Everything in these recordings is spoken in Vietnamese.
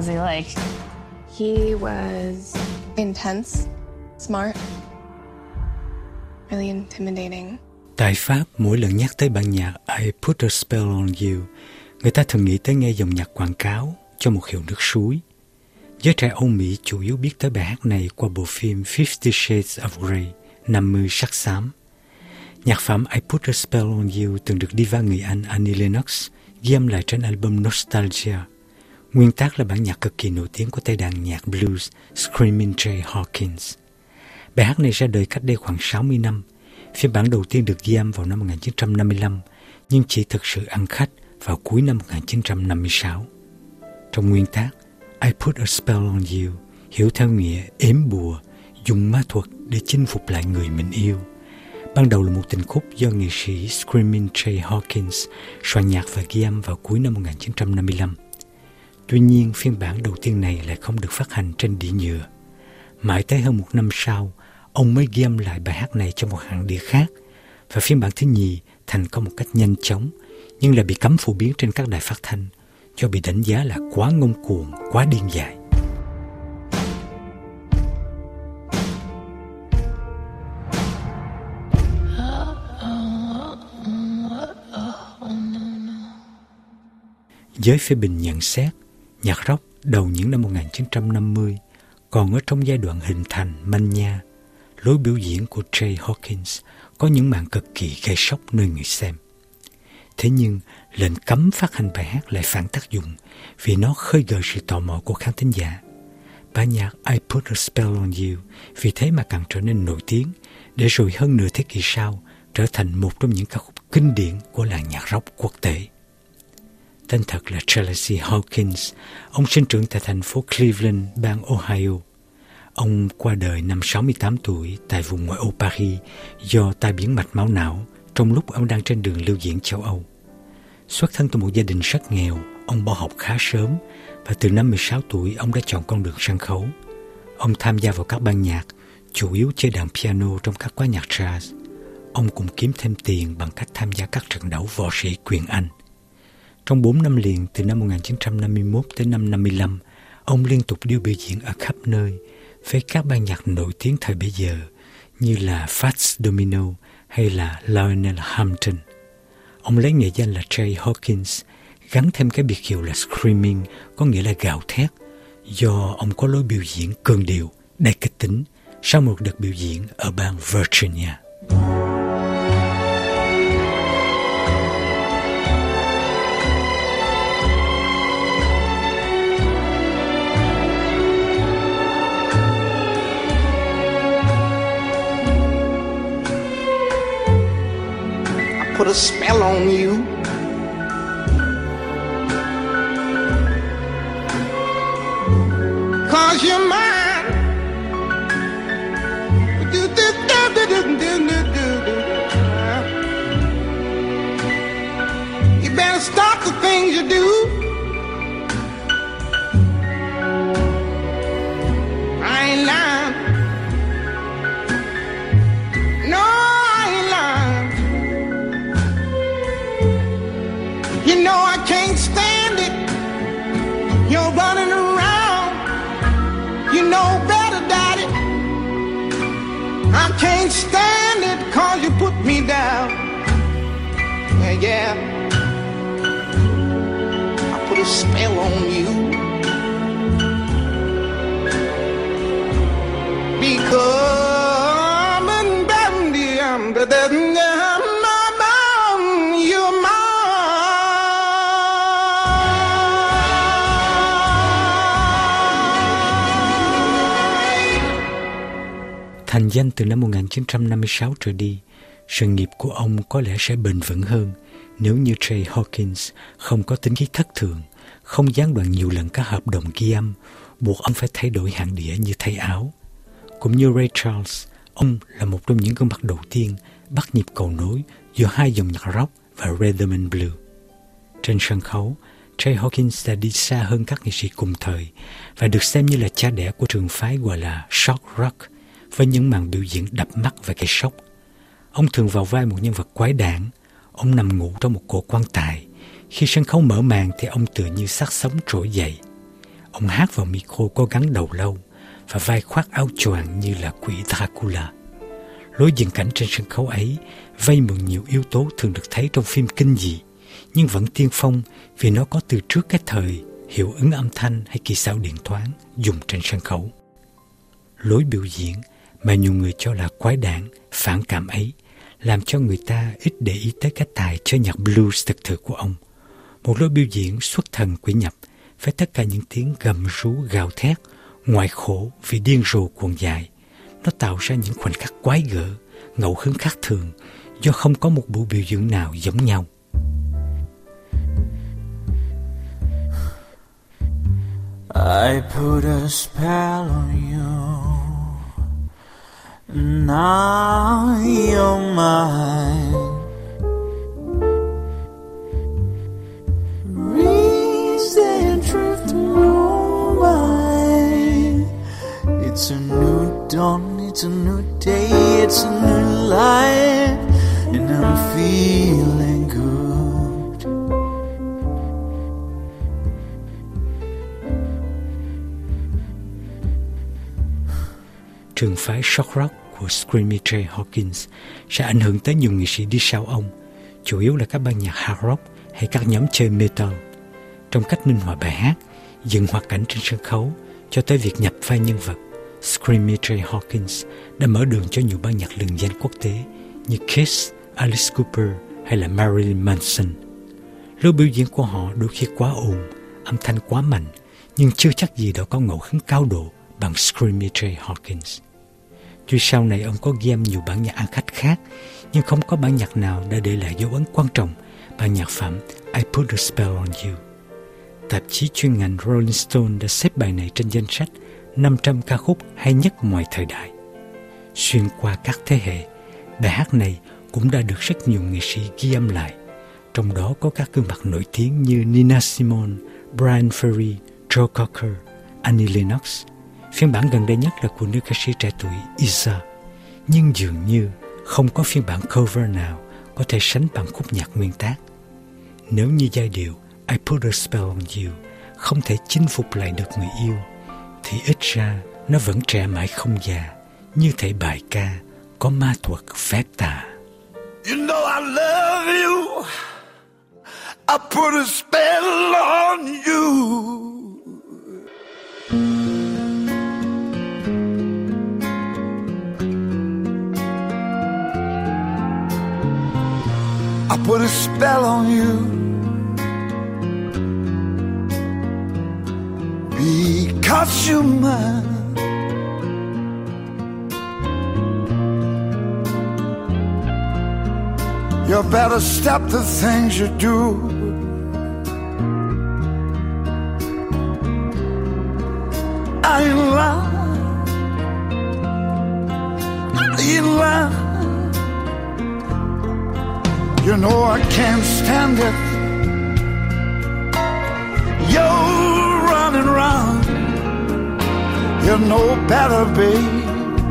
was he like? He was intense, smart, really intimidating. Tại Pháp, mỗi lần nhắc tới bản nhạc I Put a Spell on You, người ta thường nghĩ tới nghe dòng nhạc quảng cáo cho một hiệu nước suối. Giới trẻ Âu Mỹ chủ yếu biết tới bài hát này qua bộ phim 50 Shades of Grey, 50 sắc xám. Nhạc phẩm I Put a Spell on You từng được diva người Anh Annie Lennox ghi âm lại trên album Nostalgia. Nguyên tác là bản nhạc cực kỳ nổi tiếng của tay đàn nhạc blues Screaming Jay Hawkins. Bài hát này ra đời cách đây khoảng 60 năm. Phiên bản đầu tiên được ghi âm vào năm 1955, nhưng chỉ thực sự ăn khách vào cuối năm 1956. Trong nguyên tác, I Put a Spell on You hiểu theo nghĩa ếm bùa, dùng ma thuật để chinh phục lại người mình yêu. Ban đầu là một tình khúc do nghệ sĩ Screaming Jay Hawkins soạn nhạc và ghi âm vào cuối năm 1955. Tuy nhiên, phiên bản đầu tiên này lại không được phát hành trên đĩa nhựa. Mãi tới hơn một năm sau, ông mới ghi âm lại bài hát này cho một hãng đĩa khác, và phiên bản thứ nhì thành công một cách nhanh chóng, nhưng lại bị cấm phổ biến trên các đài phát thanh, do bị đánh giá là quá ngông cuồng, quá điên dại. Giới phê bình nhận xét, nhạc rock đầu những năm 1950 còn ở trong giai đoạn hình thành manh nha. Lối biểu diễn của Jay Hawkins có những màn cực kỳ gây sốc nơi người xem. Thế nhưng, lệnh cấm phát hành bài hát lại phản tác dụng vì nó khơi gợi sự tò mò của khán thính giả. Bản nhạc I Put a Spell on You vì thế mà càng trở nên nổi tiếng, để rồi hơn nửa thế kỷ sau trở thành một trong những ca khúc kinh điển của làng nhạc rock quốc tế. Tên thật là Charles Hawkins. Ông sinh trưởng tại thành phố Cleveland, bang Ohio. Ông qua đời năm 68 tuổi tại vùng ngoại ô Paris do tai biến mạch máu não trong lúc ông đang trên đường lưu diễn châu Âu. Xuất thân từ một gia đình rất nghèo, ông bỏ học khá sớm và từ năm 16 tuổi ông đã chọn con đường sân khấu. Ông tham gia vào các ban nhạc, chủ yếu chơi đàn piano trong các quán nhạc jazz. Ông cũng kiếm thêm tiền bằng cách tham gia các trận đấu võ sĩ quyền Anh. Trong 4 năm liền, từ năm 1951 đến năm 55, ông liên tục đi biểu diễn ở khắp nơi với các ban nhạc nổi tiếng thời bấy giờ như là Fats Domino hay là Lionel Hampton. Ông lấy nghệ danh là Jay Hawkins, gắn thêm cái biệt hiệu là Screaming, có nghĩa là gào thét, do ông có lối biểu diễn cường điệu, đầy kịch tính sau một đợt biểu diễn ở bang Virginia. Put a spell on you. Cause you're mine. You better stop the things you do. I ain't lying. No, I ain't lying. You know I can't stand it. You're running around. You know better, Daddy. I can't stand it 'cause you put me down. Yeah. I put a spell on you. Because you're mine. Thành danh từ năm 1956 trở đi, sự nghiệp của ông có lẽ sẽ bền vững hơn nếu như Jay Hawkins không có tính khí thất thường, không gián đoạn nhiều lần các hợp đồng ghi âm, buộc ông phải thay đổi hãng đĩa như thay áo. Cũng như Ray Charles, ông là một trong những gương mặt đầu tiên bắt nhịp cầu nối giữa hai dòng nhạc rock và rhythm and blues. Trên sân khấu, Jay Hawkins đã đi xa hơn các nghệ sĩ cùng thời và được xem như là cha đẻ của trường phái gọi là shock rock, với những màn biểu diễn đập mắt và gây sốc. Ông thường vào vai một nhân vật quái đản. Ông nằm ngủ trong một cổ quan tài. Khi sân khấu mở màn thì ông tựa như xác sống trỗi dậy. Ông hát vào micro có gắn đầu lâu và vai khoác áo choàng như là quỷ Dracula. Lối dựng cảnh trên sân khấu ấy vay mượn nhiều yếu tố thường được thấy trong phim kinh dị, nhưng vẫn tiên phong vì nó có từ trước cái thời hiệu ứng âm thanh hay kỹ xảo điện toán dùng trên sân khấu. Lối biểu diễn mà nhiều người cho là quái đản, phản cảm ấy làm cho người ta ít để ý tới cái tài chơi nhạc blues thực thụ của ông. Một lối biểu diễn xuất thần quỷ nhập với tất cả những tiếng gầm rú gào thét, ngoại khổ vì điên rồ cuồng dại. Nó tạo ra những khoảnh khắc quái gở, ngẫu hứng khác thường do không có một buổi biểu diễn nào giống nhau. I put a spell on you. Now you're mine. Reason, truth, no lie. It's a new dawn, it's a new day, it's a new life, and I'm feeling good. Trường phái shock rock của Screamy Jay Hawkins sẽ ảnh hưởng tới nhiều nghệ sĩ đi sau ông, chủ yếu là các ban nhạc hard rock hay các nhóm chơi metal. Trong cách minh họa bài hát, dựng hoạt cảnh trên sân khấu cho tới việc nhập vai nhân vật, Screamy Jay Hawkins đã mở đường cho nhiều ban nhạc lừng danh quốc tế như Kiss, Alice Cooper hay là Marilyn Manson. Lối biểu diễn của họ đôi khi quá ồn, âm thanh quá mạnh, nhưng chưa chắc gì đã có ngẫu hứng cao độ bằng Screamy Jay Hawkins. Tuy sau này ông có ghi âm nhiều bản nhạc ăn khách khác, nhưng không có bản nhạc nào đã để lại dấu ấn quan trọng bằng nhạc phẩm I Put a Spell on You. Tạp chí chuyên ngành Rolling Stone đã xếp bài này trên danh sách 500 ca khúc hay nhất mọi thời đại. Xuyên qua các thế hệ, bài hát này cũng đã được rất nhiều nghệ sĩ ghi âm lại, trong đó có các gương mặt nổi tiếng như Nina Simone, Brian Ferry, Joe Cocker, Annie Lennox. Phiên bản gần đây nhất là của nữ ca sĩ trẻ tuổi Isa, nhưng dường như không có phiên bản cover nào có thể sánh bằng khúc nhạc nguyên tác. Nếu như giai điệu I Put a Spell on You không thể chinh phục lại được người yêu, thì ít ra nó vẫn trẻ mãi không già, như thể bài ca có ma thuật phép tà. You know I love you. I put a spell on you. I put a spell on you because you're mine. You better stop the things you do. I ain't lying. I ain't lying. You know I can't stand it. You're running around. You know better, babe.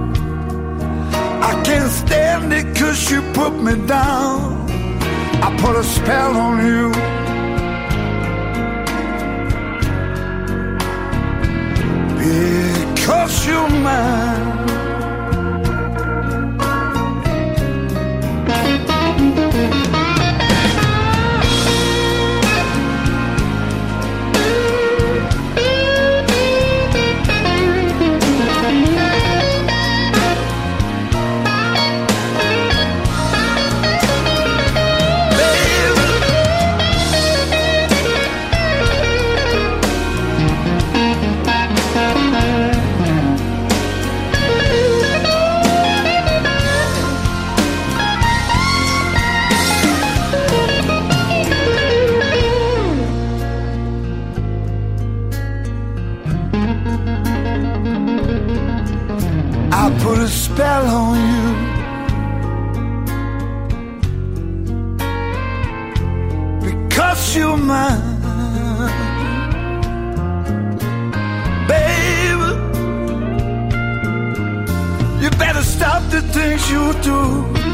I can't stand it 'cause you put me down. I put a spell on you. Because you're mine. Put a spell on you. Because you're mine. Baby, you better stop the things you do.